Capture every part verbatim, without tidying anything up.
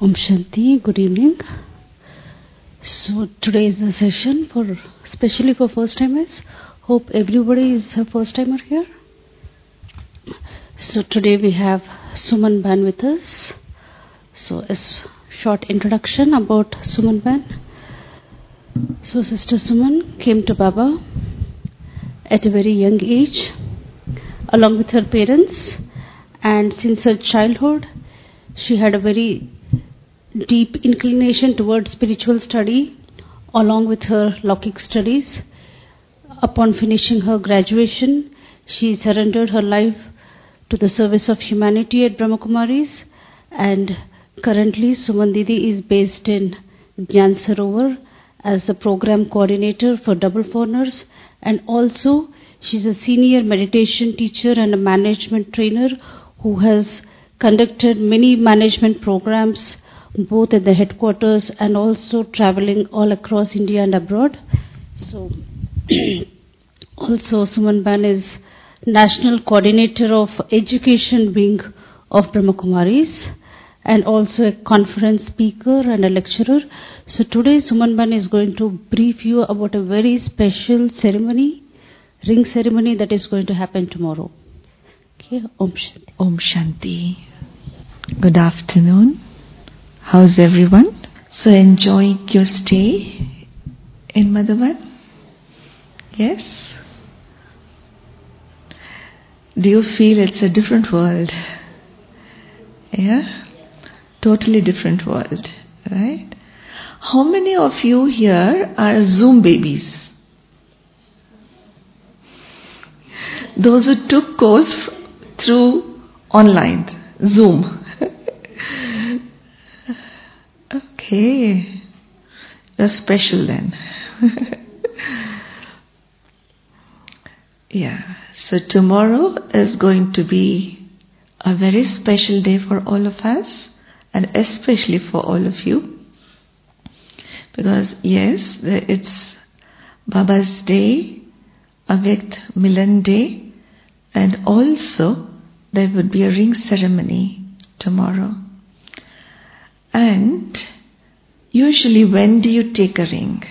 Om Shanti, good evening. So today is the session for, especially for first timers. Hope everybody is a first timer here. So today we have Suman Ban with us. So a short introduction about Suman Ban. So Sister Suman came to Baba at a very young age, along with her parents, and since her childhood, she had a very deep inclination towards spiritual study, along with her Laukic studies. Upon finishing her graduation, she surrendered her life to the service of humanity at Brahma Kumaris, and currently Suman Didi is based in Gyan Sarovar as the program coordinator for double foreigners, and also she's a senior meditation teacher and a management trainer who has conducted many management programs both at the headquarters and also traveling all across India and abroad. So also Suman Ban is National Coordinator of Education Wing of Brahma Kumaris and also a conference speaker and a lecturer. So today Suman Ban is going to brief you about a very special ceremony, ring ceremony that is going to happen tomorrow. Okay, Om Shanti. Om Shanti. Good afternoon. How's everyone? So enjoying your stay in Madhuban? Yes? Do you feel it's a different world? Yeah? Totally different world, right? How many of you here are Zoom babies? Those who took course through online, Zoom. Okay, that's special then. Yeah, so tomorrow is going to be a very special day for all of us and especially for all of you. Because yes, it's Baba's day, Avyakt Milan day, and also there would be a ring ceremony tomorrow. And usually when do you take a ring?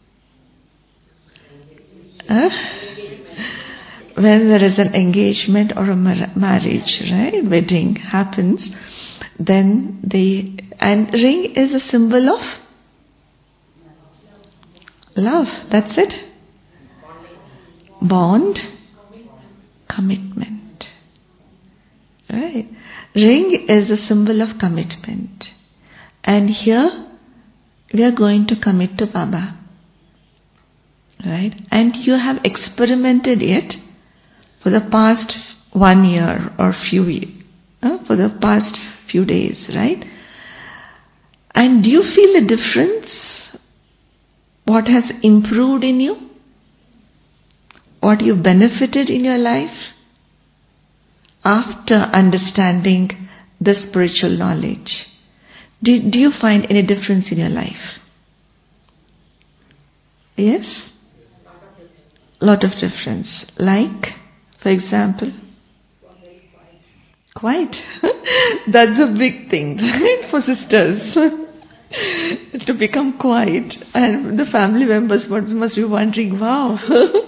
Huh? When there is an engagement or a mar- marriage, right? Wedding happens, then they, and ring is a symbol of love, that's it. Bond, commitment. Right? Ring is a symbol of commitment. And here we are going to commit to Baba. Right? And you have experimented it for the past one year or few years, uh, for the past few days, right? And do you feel the difference? What has improved in you? What you benefited in your life after understanding the spiritual knowledge? Do, do you find any difference in your life? Yes? Lot of difference. Like, for example? Quiet. That's a big thing, right? For sisters. To become quiet. And the family members must be wondering, wow,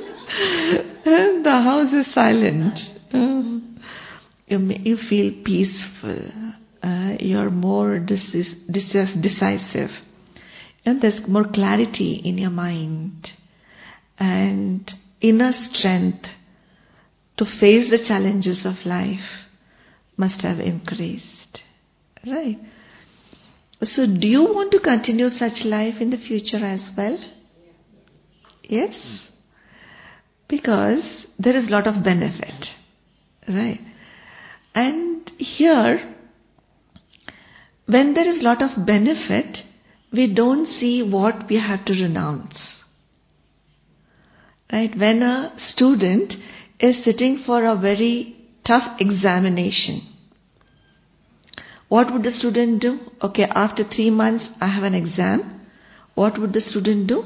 the house is silent. Uh, you, may, you feel peaceful. Uh, you're more decis- decis- decisive. And there's more clarity in your mind. And inner strength to face the challenges of life must have increased. Right? So do you want to continue such life in the future as well? Yes? Because there is a lot of benefit. Right? And here, when there is a lot of benefit, we don't see what we have to renounce. Right? When a student is sitting for a very tough examination, what would the student do? Okay, after three months I have an exam. What would the student do?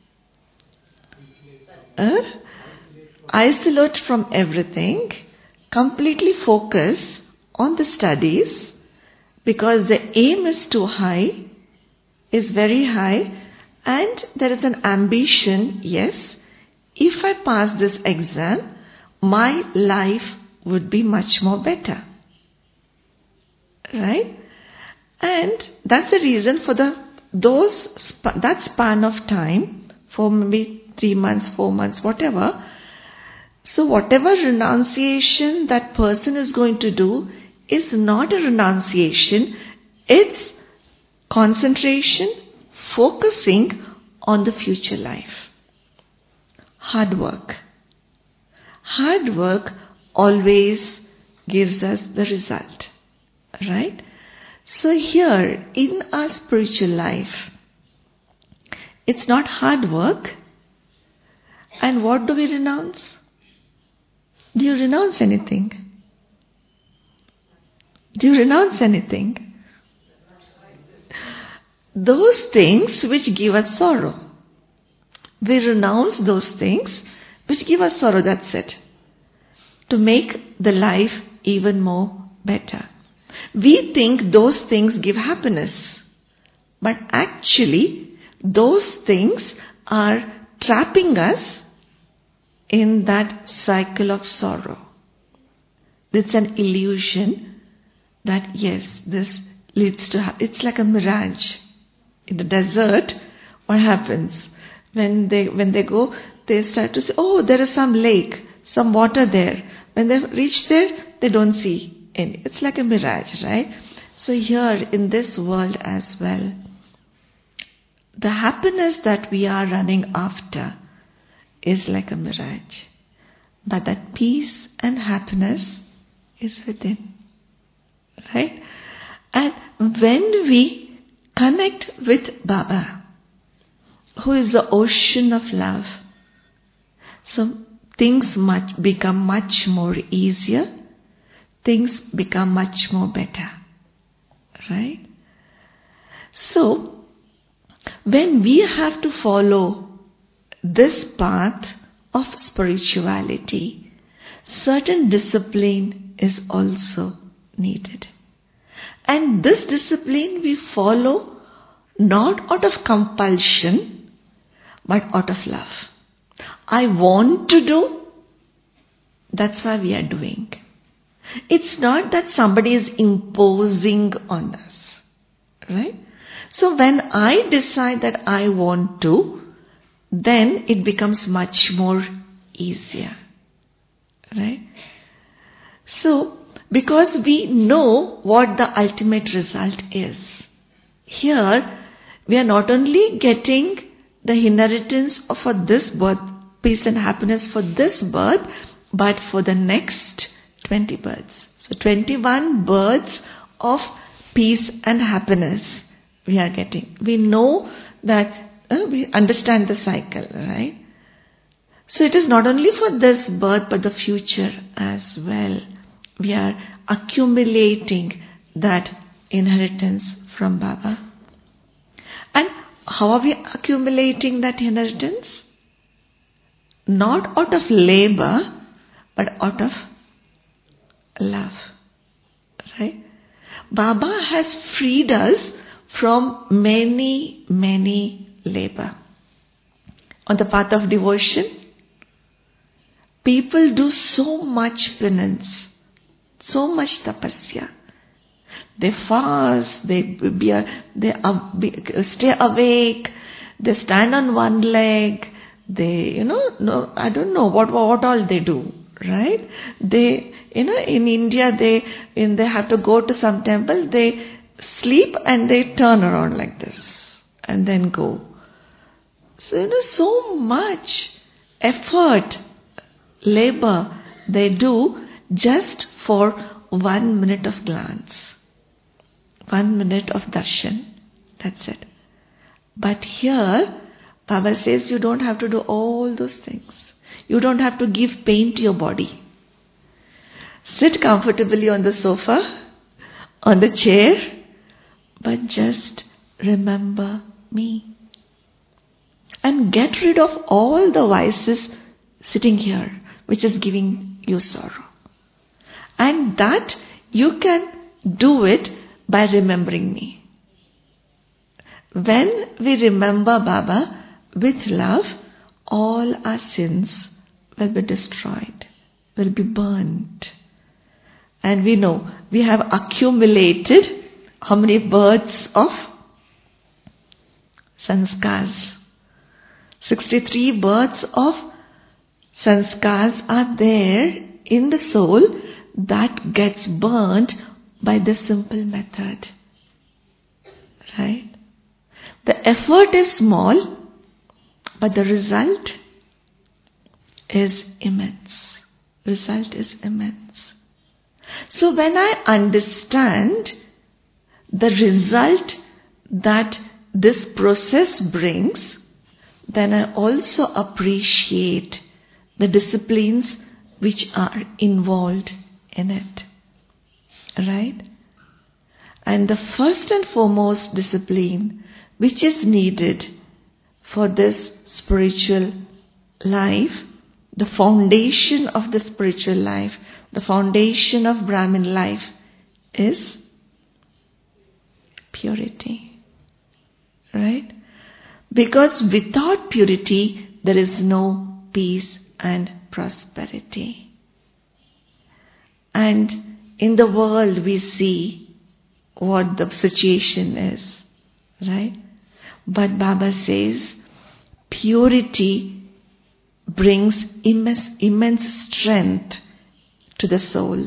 Uh, isolate from everything, completely focus on the studies, because the aim is too high, is very high, and there is an ambition, yes, if I pass this exam, my life would be much more better. Right? And that's the reason for the those sp- that span of time, for maybe three months, four months, whatever. So whatever renunciation that person is going to do is not a renunciation, it's concentration, focusing on the future life. Hard work. Hard work always gives us the result. Right? So here, in our spiritual life, it's not hard work. And what do we renounce? Do you renounce anything? Do you renounce anything? Those things which give us sorrow. We renounce those things which give us sorrow, that's it. To make the life even more better. We think those things give happiness. But actually, those things are trapping us in that cycle of sorrow. It's an illusion that yes, this leads to, ha- it's like a mirage. In the desert, what happens? When they when they go, they start to say, oh, there is some lake, some water there. When they reach there, they don't see any. It's like a mirage, right? So here in this world as well, the happiness that we are running after is like a mirage. But that peace and happiness is within. Right? And when we connect with Baba, who is the ocean of love, so things much become much more easier, things become much more better. Right? So, when we have to follow this path of spirituality, certain discipline is also needed. And this discipline we follow not out of compulsion, but out of love. I want to do, that's why we are doing. It's not that somebody is imposing on us. Right? So when I decide that I want to, then it becomes much more easier. Right? So, because we know what the ultimate result is. Here, we are not only getting the inheritance for this birth, peace and happiness for this birth, but for the next twenty births. So twenty-one births of peace and happiness we are getting. We know that, uh, we understand the cycle, right? So it is not only for this birth, but the future as well. We are accumulating that inheritance from Baba. And how are we accumulating that inheritance? Not out of labor, but out of love. Right? Baba has freed us from many, many labor. On the path of devotion, people do so much penance, so much tapasya. They fast, they be, they be, stay awake, they stand on one leg, they, you know, no, I don't know what what all they do, right? They, you know, in India, they, in they have to go to some temple, they sleep and they turn around like this and then go. So, you know, so much effort, labor they do just for one minute of glance. One minute of darshan. That's it. But here, Baba says you don't have to do all those things. You don't have to give pain to your body. Sit comfortably on the sofa, on the chair, but just remember me. And get rid of all the vices sitting here, which is giving you sorrow. And that you can do it by remembering me. When we remember Baba with love, all our sins will be destroyed, will be burnt. And we know we have accumulated how many births of sanskars? sixty-three births of sanskars are there in the soul that gets burnt by the simple method. Right? The effort is small, but the result is immense. Result is immense. So when I understand the result that this process brings, then I also appreciate the disciplines which are involved in it. Right? And the first and foremost discipline which is needed for this spiritual life, the foundation of the spiritual life, the foundation of Brahmin life is purity. Right? Because without purity, there is no peace and prosperity. And in the world we see what the situation is. Right? But Baba says, purity brings immense, immense strength to the soul.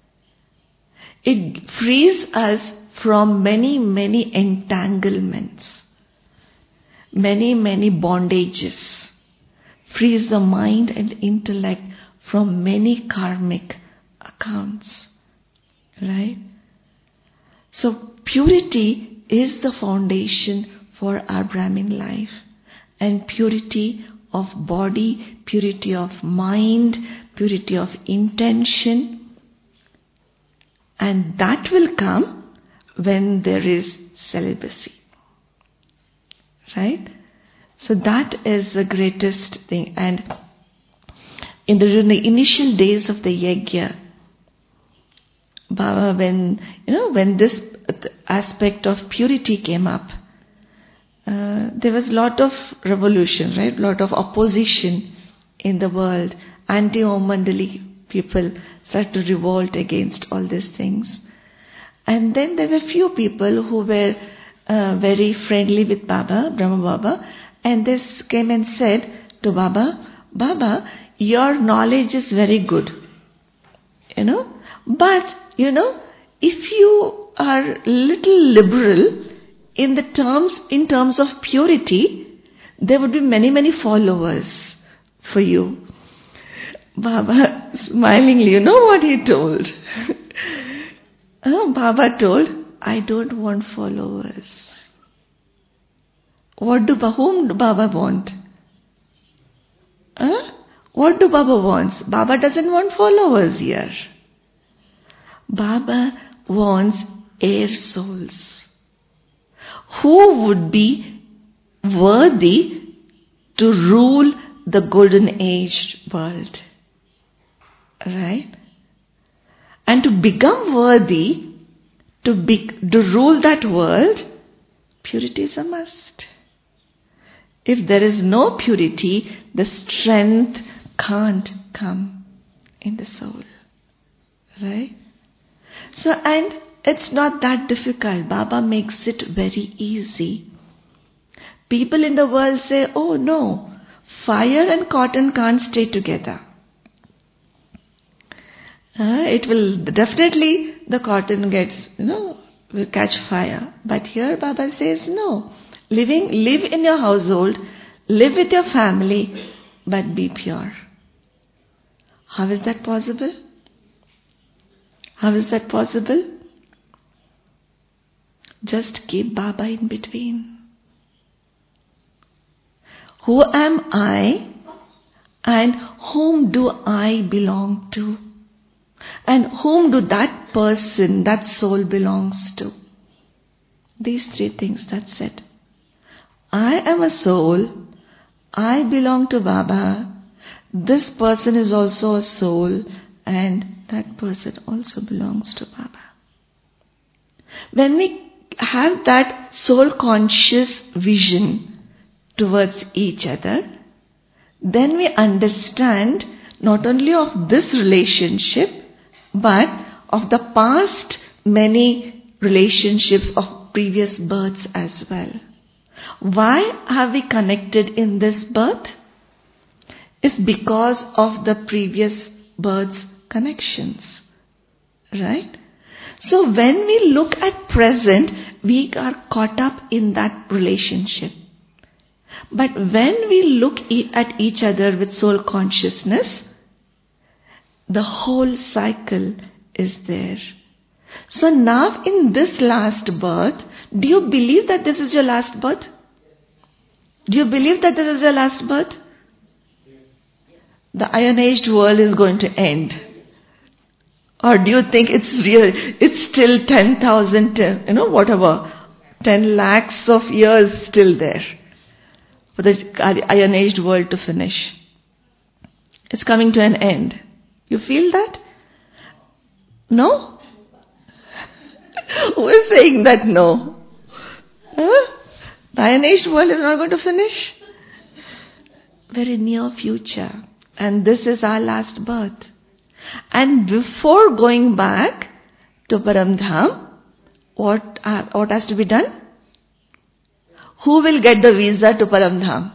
It frees us from many, many entanglements, many, many bondages, frees the mind and intellect from many karmic accounts. Right? So purity is the foundation for our Brahmin life. And purity of body, purity of mind, purity of intention. And that will come when there is celibacy. Right? So that is the greatest thing. And in the, in the initial days of the yajna, Baba, when you know, when this aspect of purity came up, uh, there was a lot of revolution, right? Lot of opposition in the world. Anti-Om Mandali people started to revolt against all these things. And then there were few people who were uh, very friendly with Baba, Brahma Baba, and they came and said to Baba, Baba, your knowledge is very good, you know, but you know, if you are little liberal in the terms, in terms of purity, there would be many, many followers for you. Baba smilingly, you know what he told? uh, Baba told, I don't want followers. What do whom do Baba want? Huh? What do Baba wants? Baba doesn't want followers here. Baba wants air souls who would be worthy to rule the golden age world. Right? And to become worthy to, be, to rule that world, purity is a must. If there is no purity, the strength can't come in the soul. Right? So, and it's not that difficult. Baba makes it very easy. People in the world say, oh no, fire and cotton can't stay together. Uh, it will definitely, the cotton gets, you know, will catch fire. But here Baba says, no, living, live in your household, live with your family, but be pure. How is that possible? How is that possible? Just keep Baba in between. Who am I and whom do I belong to? And whom do that person, that soul belongs to? These three things, that's it. I am a soul. I belong to Baba. This person is also a soul, and that person also belongs to Baba. When we have that soul conscious vision towards each other, then we understand not only of this relationship, but of the past many relationships of previous births as well. Why have we connected in this birth? It's because of the previous birth's connections. Right? So when we look at present, we are caught up in that relationship. But when we look at each other with soul consciousness, the whole cycle is there. So now in this last birth, do you believe that this is your last birth? Do you believe that this is your last birth? The Iron Age world is going to end. Or do you think it's real? It's still ten thousand, you know, whatever, ten lakhs of years still there for the Iron Age world to finish. It's coming to an end. You feel that? No? Who is saying that no? Huh? The Iron Age world is not going to finish? Very near future. And this is our last birth. And before going back to Paramdham, what, uh, what has to be done? Who will get the visa to Paramdham?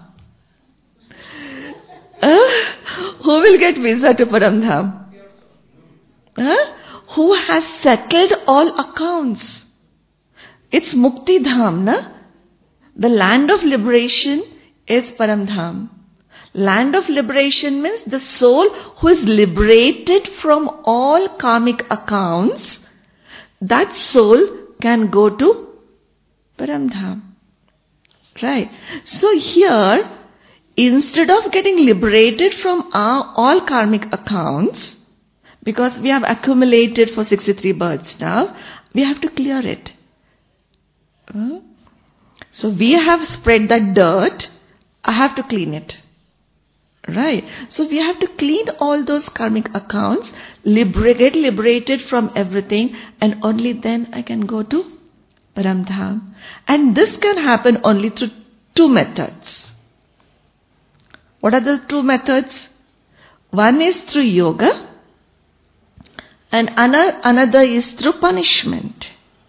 Uh, who will get visa to Paramdham? Uh, who has settled all accounts? It's Mukti Dham, na? The land of liberation is Paramdham. Land of liberation means the soul who is liberated from all karmic accounts. That soul can go to Paramdham. Right. So here, instead of getting liberated from our, all karmic accounts, because we have accumulated for sixty-three births now, we have to clear it. Uh, so we have spread that dirt, I have to clean it. Right. So we have to clean all those karmic accounts, liber- get liberated from everything, and only then I can go to Paramdham. And this can happen only through two methods. What are the two methods? One is through yoga, and another, another is through punishment.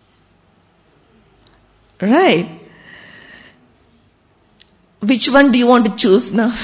Right. Which one do you want to choose now?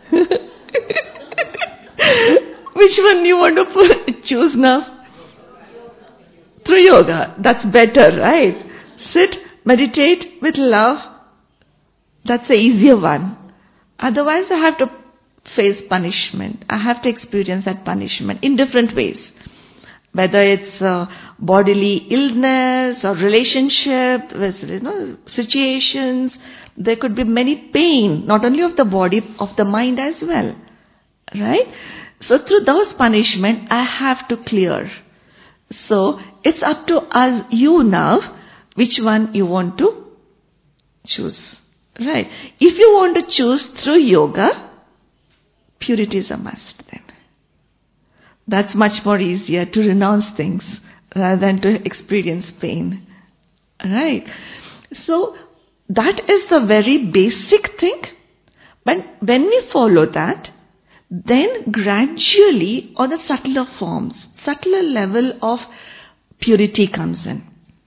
Which one do you want to put, choose now? Through yoga. That's better, right? Sit, meditate with love. That's the easier one. Otherwise, I have to face punishment. I have to experience that punishment in different ways. Whether it's uh, bodily illness or relationship, you know, situations. There could be many pain, not only of the body, of the mind as well. Right? So through those punishment, I have to clear. So it's up to us, you now, which one you want to choose. Right? If you want to choose through yoga, purity is a must then. That's much more easier to renounce things rather than to experience pain. Right? So that is the very basic thing. But when we follow that, then gradually on the subtler forms, subtler level of purity comes in.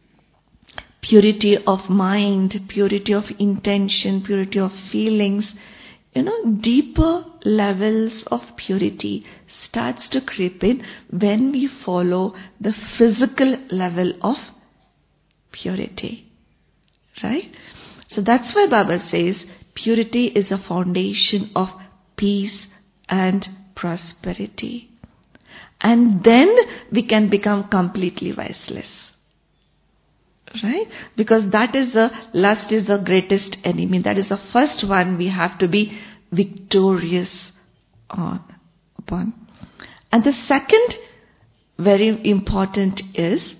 Purity of mind, purity of intention, purity of feelings. You know, deeper levels of purity starts to creep in when we follow the physical level of purity. Right? So that's why Baba says purity is a foundation of peace and prosperity. And then we can become completely viceless. Right? Because that is the, lust is the greatest enemy. That is the first one we have to be victorious on, upon. And the second very important is,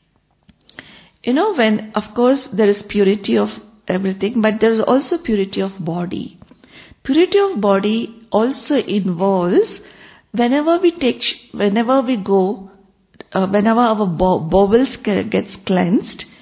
you know, when, of course, there is purity of everything, but there is also purity of body. Purity of body also involves whenever we take, whenever we go, uh, whenever our bo- bowels gets cleansed,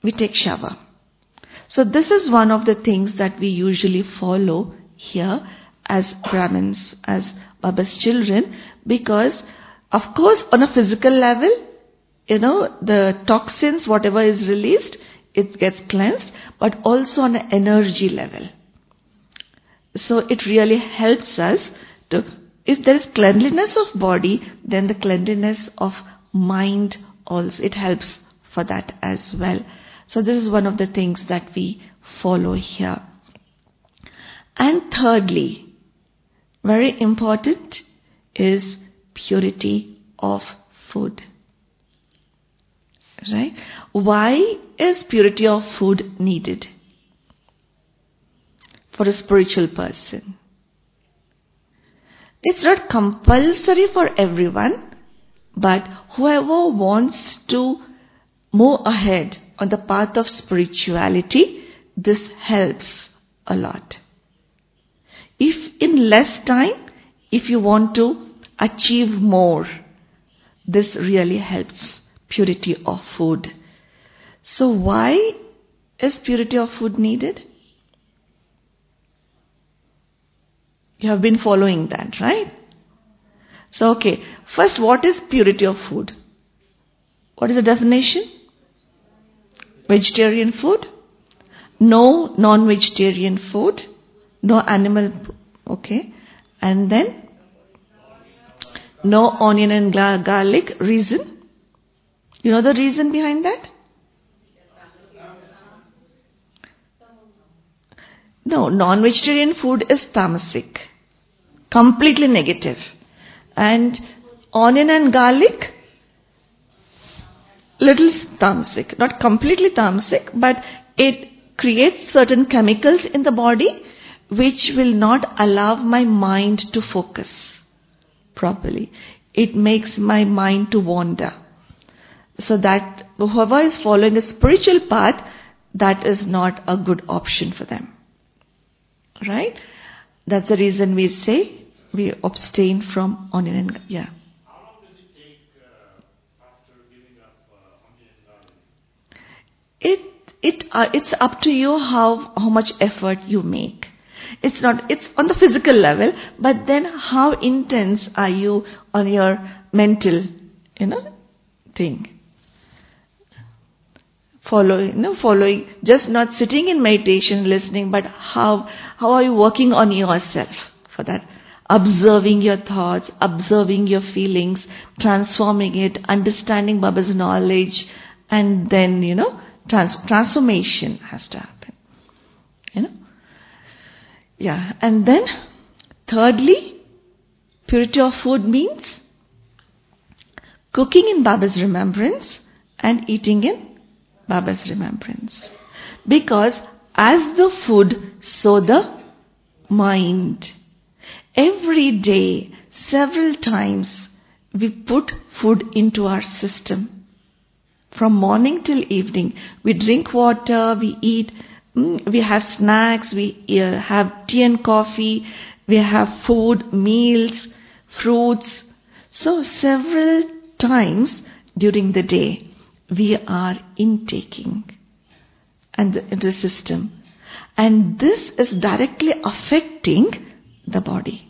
we take shower. So this is one of the things that we usually follow here as Brahmins, as Baba's children, because of course on a physical level, you know, the toxins, whatever is released, it gets cleansed, but also on an energy level. So it really helps us to, if there is cleanliness of body, then the cleanliness of mind also, it helps for that as well. So this is one of the things that we follow here. And thirdly, very important is purity of food. Right? Why is purity of food needed for a spiritual person? It's not compulsory for everyone, but whoever wants to move ahead on the path of spirituality, this helps a lot. If in less time, if you want to achieve more, this really helps. Purity of food. So why is purity of food needed? You have been following that, right? So okay, first, what is purity of food? What is the definition? Vegetarian food, no non-vegetarian food, no animal, okay, and then no onion and garlic. Reason? You know the reason behind that? No, non-vegetarian food is tamasic, completely negative. And onion and garlic, little tamasic, not completely tamasic, but it creates certain chemicals in the body which will not allow my mind to focus properly. It makes my mind to wander. So that whoever is following a spiritual path, that is not a good option for them. Right? That's the reason we say we abstain from onion and garlic. Yeah. How long does it take uh, after giving up uh, onion and garlic? It it uh, it's up to you how how much effort you make. It's not it's on the physical level, but then how intense are you on your mental, you know, thing. Following, you know, following, just not sitting in meditation, listening, but how how are you working on yourself for that? Observing your thoughts, observing your feelings, transforming it, understanding Baba's knowledge, and then, you know, trans- transformation has to happen. You know? Yeah, and then, thirdly, purity of food means cooking in Baba's remembrance and eating in Baba's remembrance. Because as the food, so the mind. Every day, several times, we put food into our system. From morning till evening, we drink water, we eat, we have snacks, we uh, have tea and coffee, we have food, meals, fruits. So several times during the day, we are intaking and the, the system. And this is directly affecting the body.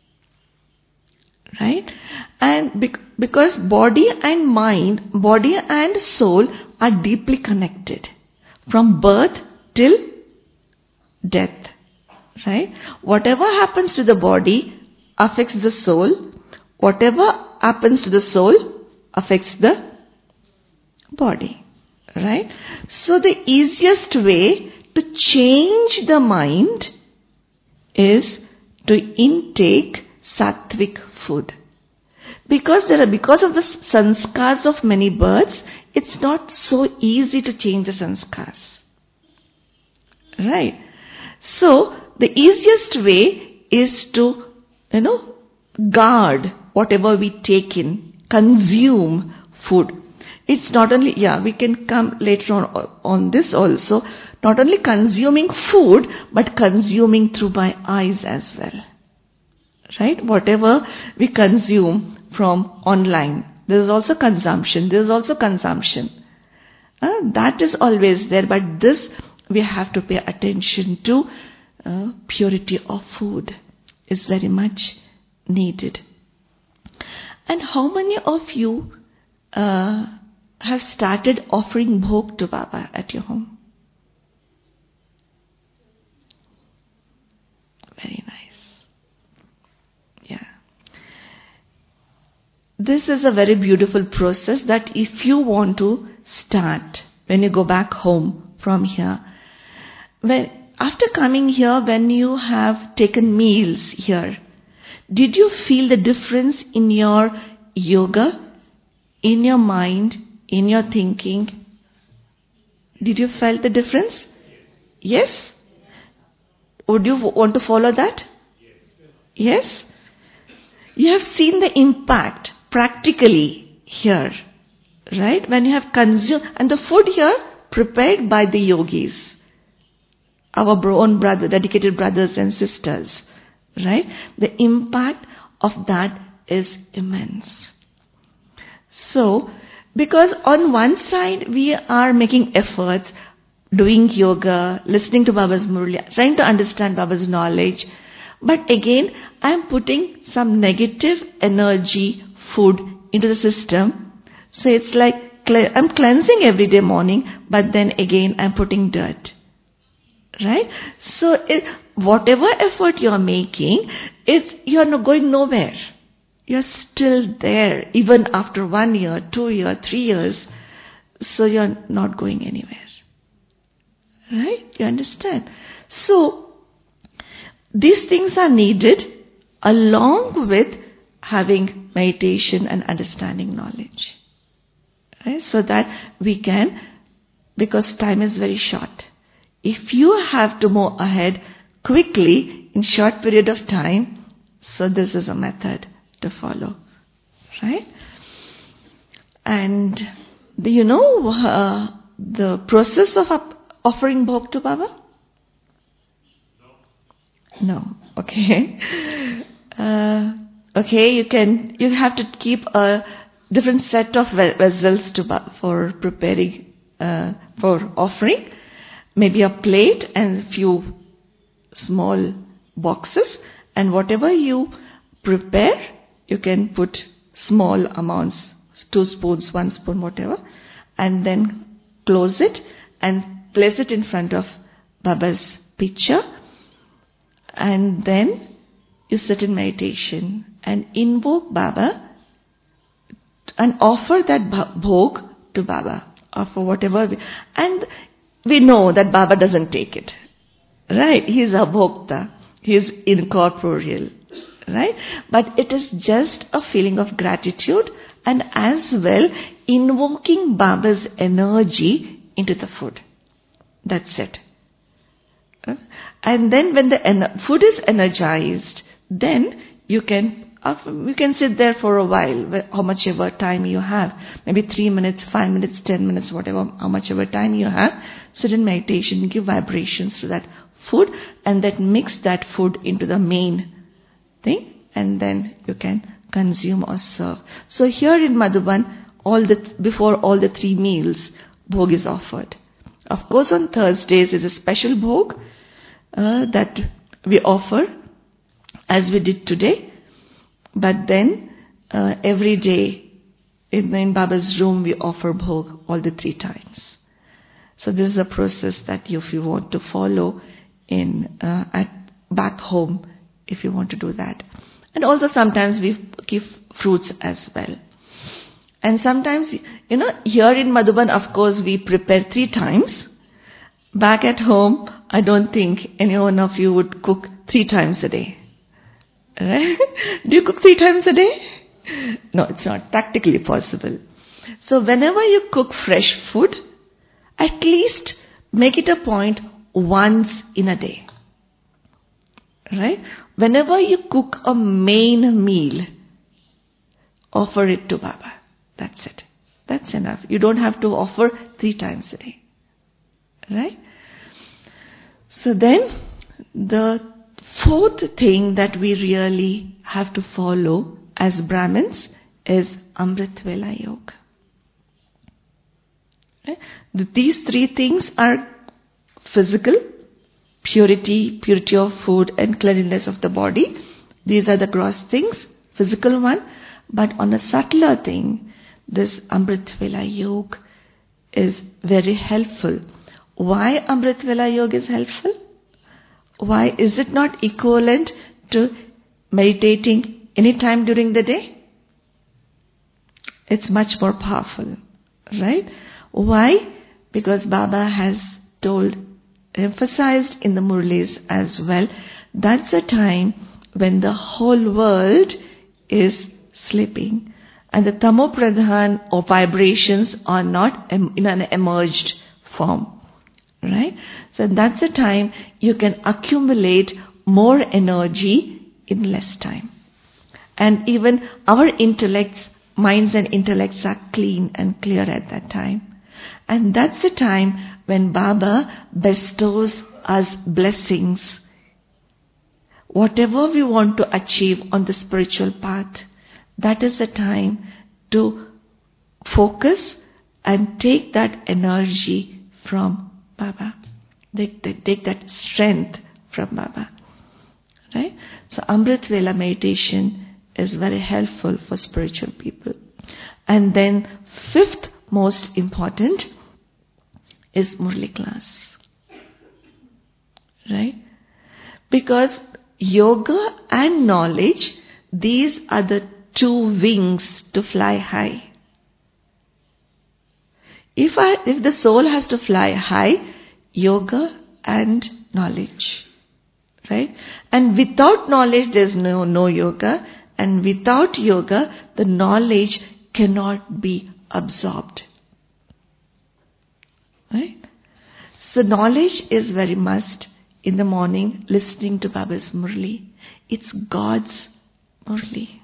Right? And bec- because body and mind, body and soul are deeply connected. From birth till death. Right? Whatever happens to the body affects the soul. Whatever happens to the soul affects the body. Right? So the easiest way to change the mind is to intake sattvic food. Because there are, because of the sanskars of many births, it's not so easy to change the sanskars. Right? So the easiest way is to, you know, guard whatever we take in, consume food. It's not only, yeah, we can come later on on this also, not only consuming food, but consuming through my eyes as well. Right? Whatever we consume from online, there is also consumption, there is also consumption. Uh, that is always there, but this we have to pay attention to. Uh, purity of food is very much needed. And how many of you uh, have started offering bhog to Baba at your home? Very nice. Yeah. This is a very beautiful process that if you want to start when you go back home from here, when after coming here, when you have taken meals here, did you feel the difference in your yoga, in your mind, in your thinking? Did you feel the difference? Yes? Would you want to follow that? Yes? You have seen the impact practically here, right? When you have consumed, and the food here prepared by the yogis, our own brother, dedicated brothers and sisters, right? The impact of that is immense. So, because on one side we are making efforts, doing yoga, listening to Baba's Murli, trying to understand Baba's knowledge, but again I am putting some negative energy food into the system. So it's like I'm cleansing every day morning, but then again I'm putting dirt. Right? So it, whatever effort you are making, it's, you are not going nowhere. You are still there, even after one year, two years, three years. So you are not going anywhere. Right? You understand? So these things are needed along with having meditation and understanding knowledge. Right? So that we can, because time is very short. If you have to move ahead quickly in short period of time, so this is a method to follow, right? And do you know uh, the process of offering bhog to Baba? No. No. Okay. Uh, okay. You can. You have to keep a different set of vessels to for preparing uh, for offering. Maybe a plate and few small boxes, and whatever you prepare, you can put small amounts, two spoons, one spoon, whatever, and then close it and place it in front of Baba's picture, and then you sit in meditation and invoke Baba and offer that bhog to Baba, offer whatever, we, and we know that Baba doesn't take it, right? He is a bhokta. He is incorporeal, right? But it is just a feeling of gratitude and as well invoking Baba's energy into the food. That's it. And then when the food is energized, then you can you can sit there for a while, how much ever time you have. Maybe three minutes, five minutes, ten minutes, whatever, how much ever time you have. Sit in meditation, give vibrations to that food, and then mix that food into the main thing, and then you can consume or serve. So here in Madhuban, all the before all the three meals, bhog is offered. Of course, on Thursdays is a special bhog uh, that we offer, as we did today. But then uh, every day in, in Baba's room we offer bhog all the three times. So this is a process that you, if you want to follow in uh, at back home, if you want to do that. And also sometimes we give fruits as well. And sometimes, you know, here in Madhuban, of course, we prepare three times. Back at home, I don't think any one of you would cook three times a day. Right? Do you cook three times a day? No, it's not practically possible. So whenever you cook fresh food, at least make it a point once in a day. Right? Whenever you cook a main meal, offer it to Baba. That's it. That's enough. You don't have to offer three times a day. Right? So then, the fourth thing that we really have to follow as Brahmins is Amrit Vela Yoga. Right? These three things are physical, purity, purity of food and cleanliness of the body. These are the gross things, physical one. But on a subtler thing, this Amrit Vela Yoga is very helpful. Why Amrit Vela Yoga is helpful? Why is it not equivalent to meditating any time during the day? It's much more powerful, right? Why? Because Baba has told, emphasized in the Murlis as well, that's a time when the whole world is sleeping and the Tamo Pradhan or vibrations are not in an emerged form, right? So that's a time you can accumulate more energy in less time. And even our intellects, minds and intellects are clean and clear at that time. And that's the time when Baba bestows us blessings. Whatever we want to achieve on the spiritual path, that is the time to focus and take that energy from Baba. Take, take that strength from Baba. Right? So Amrit Vela meditation is very helpful for spiritual people. And then fifth most important is Murli class. Right? Because yoga and knowledge, these are the two wings to fly high. If I, if the soul has to fly high, yoga and knowledge. Right? And without knowledge, there's no, no yoga. And without yoga, the knowledge cannot be absorbed. Right? So knowledge is very must in the morning, listening to Baba's Murli. It's God's Murli.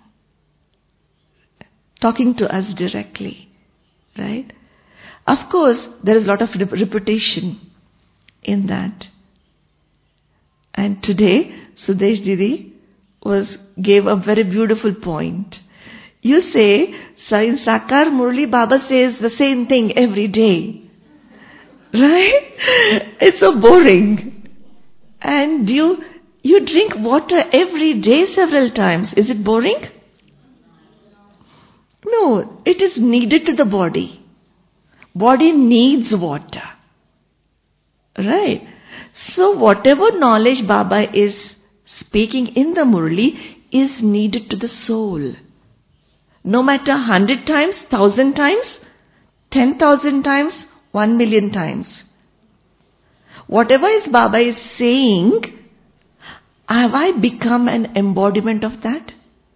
Talking to us directly. Right? Of course, there is a lot of repetition in that. And today, Sudesh Didi was gave a very beautiful point. You say, so in Sakar Murli, Baba says the same thing every day. Right? It's so boring. And you, you drink water every day several times. Is it boring? No, it is needed to the body. Body needs water. Right? So whatever knowledge Baba is speaking in the Murli is needed to the soul. No matter hundred times, thousand times, ten thousand times, one million times. Whatever is Baba is saying, have I become an embodiment of that?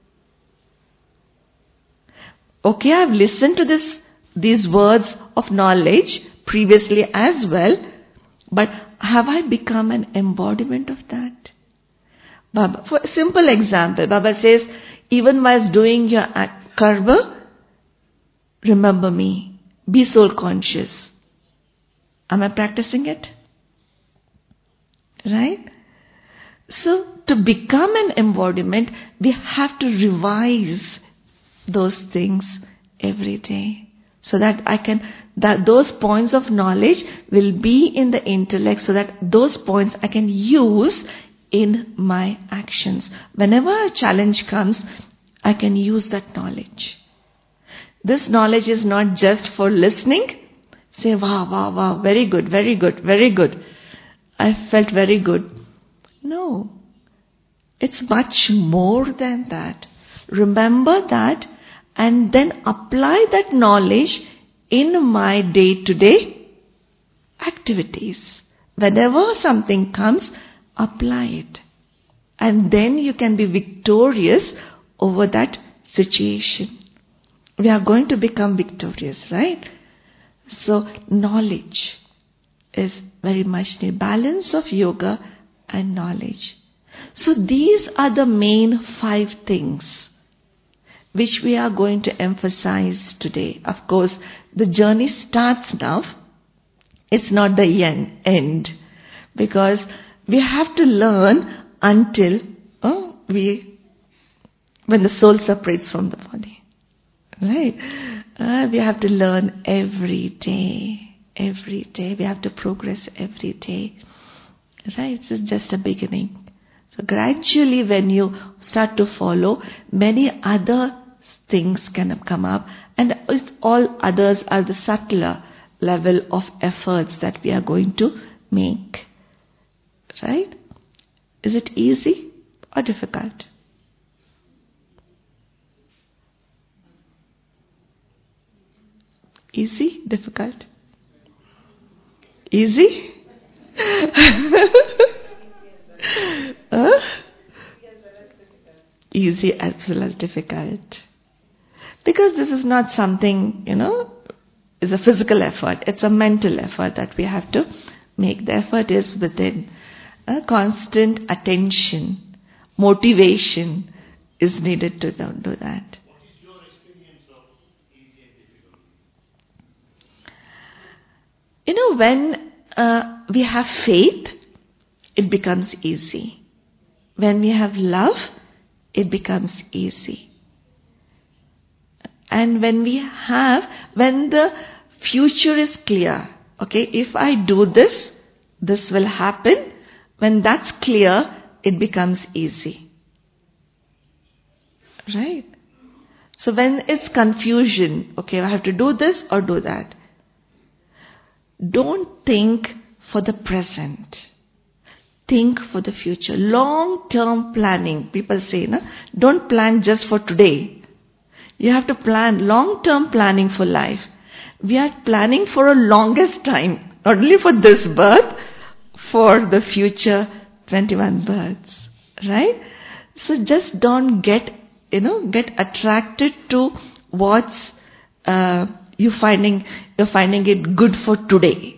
Okay, I've listened to this, these words of knowledge previously as well, but have I become an embodiment of that? Baba, for a simple example, Baba says, even whilst doing your karma, remember me. Be soul conscious. Am I practicing it? Right? So, to become an embodiment, we have to revise those things every day. So that I can, that those points of knowledge will be in the intellect, so that those points I can use in my actions. Whenever a challenge comes, I can use that knowledge. This knowledge is not just for listening. Say, wow, wow, wow, very good, very good, very good. I felt very good. No. It's much more than that. Remember that and then apply that knowledge in my day-to-day activities. Whenever something comes, apply it. And then you can be victorious over that situation. We are going to become victorious, right? So, knowledge is very much the balance of yoga and knowledge. So, these are the main five things which we are going to emphasize today. Of course, the journey starts now. It's not the end. Because we have to learn until oh, we, when the soul separates from the body. Right? Uh, we have to learn every day. every day. We have to progress every day. Right? This is just a beginning. So gradually when you start to follow, many other things can come up, and all others are the subtler level of efforts that we are going to make. Right? Is it easy or difficult? Easy? Difficult? Easy? Huh? Easy as well as difficult. Because this is not something, you know, is a physical effort. It's a mental effort that we have to make. The effort is within. A constant attention, motivation is needed to do that. What is your experience of easy and difficult? You know, when uh, we have faith, it becomes easy. When we have love, it becomes easy. And when we have, when the future is clear, okay, if I do this, this will happen. When that's clear, it becomes easy. Right? So when it's confusion, okay, I have to do this or do that. Don't think for the present. Think for the future. Long-term planning. People say, no, don't plan just for today. You have to plan long-term planning for life. We are planning for a longest time. Not only for this birth, for the future twenty-one births. Right? So just don't get, you know, get attracted to what's uh, you finding, you're finding it good for today.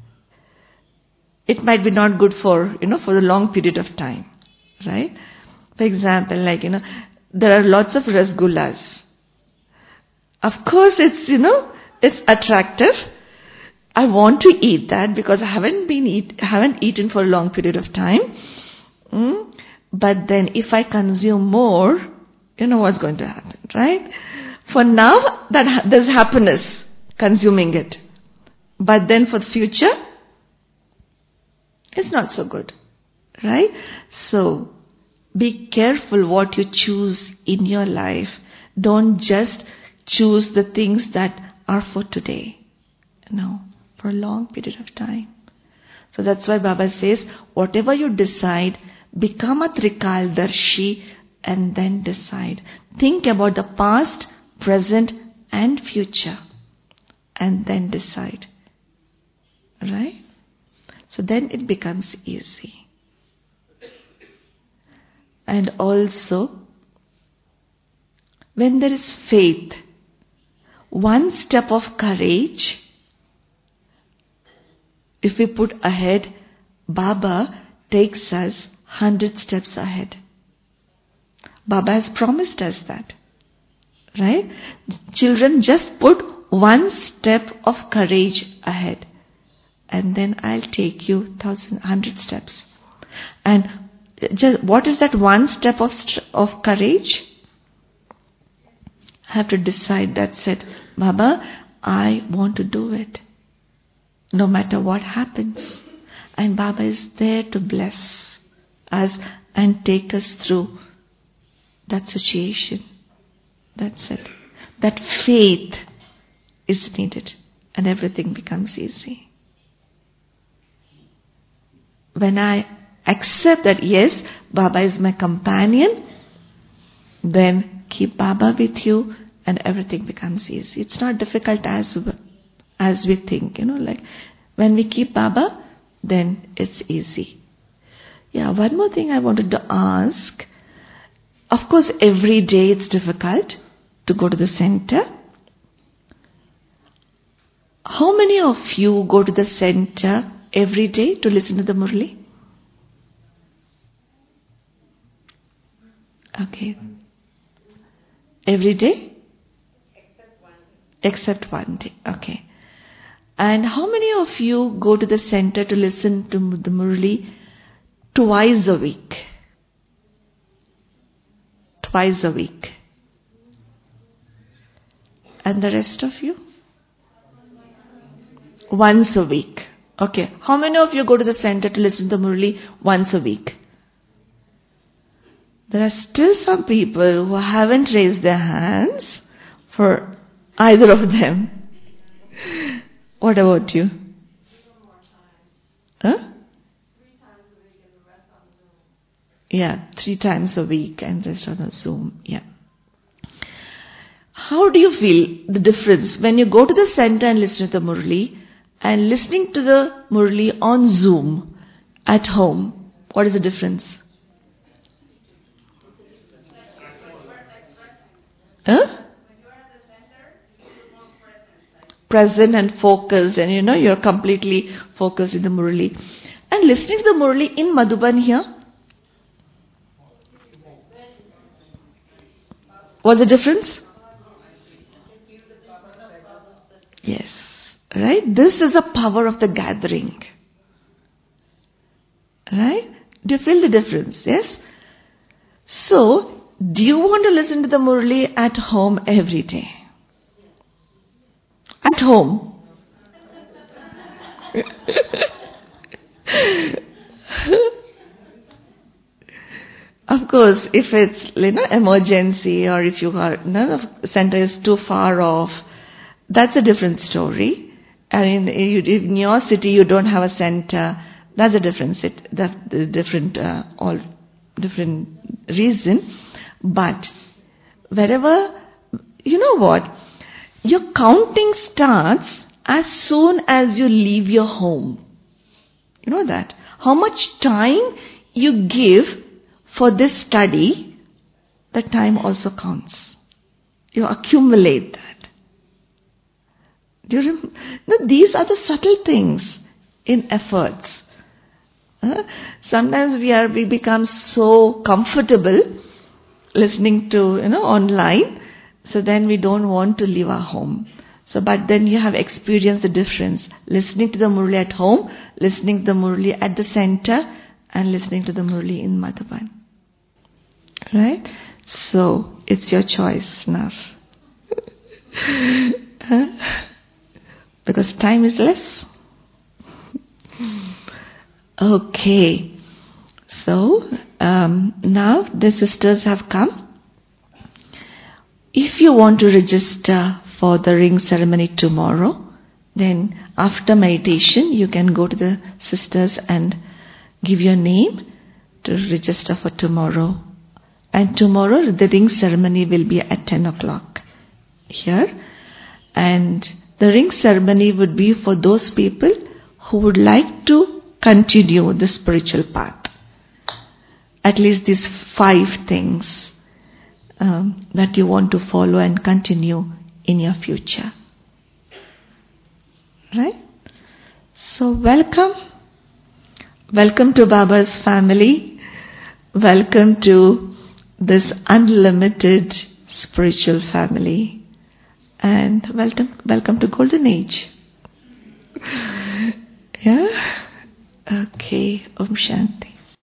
It might be not good for, you know, for a long period of time. Right? For example, like, you know, there are lots of rasgullas. Of course, it's, you know, it's attractive. I want to eat that because I haven't been eat, haven't eaten for a long period of time. Mm? But then if I consume more, you know what's going to happen, right? For now, that ha- there's happiness consuming it. But then for the future, it's not so good, right? So, be careful what you choose in your life. Don't just choose the things that are for today. No, for a long period of time. So that's why Baba says, whatever you decide, become a Trikaldarshi and then decide. Think about the past, present and future and then decide. Right? So then it becomes easy. And also, when there is faith, one step of courage, if we put ahead, Baba takes us hundred steps ahead. Baba has promised us that. Right? Children, just put one step of courage ahead. And then I'll take you thousand, hundred steps. And just, what is that one step of of courage? I have to decide that, said, Baba, I want to do it. No matter what happens. And Baba is there to bless us and take us through that situation. That's it. That faith is needed and everything becomes easy. When I accept that, yes, Baba is my companion, then keep Baba with you and everything becomes easy. It's not difficult as as we think, you know, like when we keep Baba, then it's easy. Yeah, one more thing I wanted to ask. Of course, every day it's difficult to go to the center. How many of you go to the center every day to listen to the Murli? Okay. Every day? Except one day. Except one day. Okay. And how many of you go to the center to listen to the Murli twice a week? Twice a week. And the rest of you? Once a week. Okay. How many of you go to the center to listen to Murli once a week? There are still some people who haven't raised their hands for either of them. What about you? Huh? Yeah, three times a week and the rest on the Zoom. Yeah. How do you feel the difference when you go to the center and listen to the Murli and listening to the Murli on Zoom at home? What is the difference? Huh? Present and focused, and you know you're completely focused in the Murli. And listening to the Murli in Madhuban here, what's the difference? Yes, right? This is the power of the gathering. Right? Do you feel the difference? Yes? So, do you want to listen to the Murli at home every day? At home. Of course, if it's you know emergency or if you are none of the center is too far off, that's a different story. I mean, in your city you don't have a center. That's a different sit. That the different uh, all different reason. But wherever you know what, your counting starts as soon as you leave your home. You know that. How much time you give for this study, the time also counts. You accumulate that. Do you rem- no, these are the subtle things in efforts. Uh, sometimes we are we become so comfortable listening to you know online, so then we don't want to leave our home. So, but then you have experienced the difference. Listening to the Murli at home, listening to the Murli at the center, and listening to the Murli in Madhuban. Right? So, it's your choice now. Huh? Because time is less. Okay. So, um, now the sisters have come. If you want to register for the ring ceremony tomorrow, then after meditation you can go to the sisters and give your name to register for tomorrow. And tomorrow the ring ceremony will be at ten o'clock here. And the ring ceremony would be for those people who would like to continue the spiritual path. At least these five things um, that you want to follow and continue in your future. Right? So welcome. Welcome to Baba's family. Welcome to this unlimited spiritual family. And welcome, welcome to Golden Age. Yeah? Okay. Om Shanti.